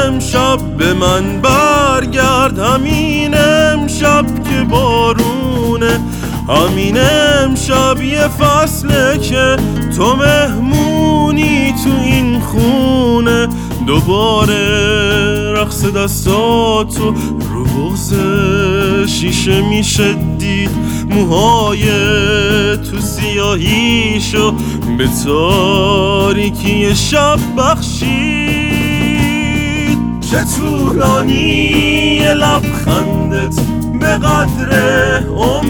امشب به من برگرد، همین امشب که بارونه، همین امشب یه فصله که تو مهمونی تو این خونه. دوباره رقص دستاتو رو بغض شیشه میشه دید، موهای تو سیاهیشو به تاریکی شب بخشید. چه طولانی لبخندت به قدر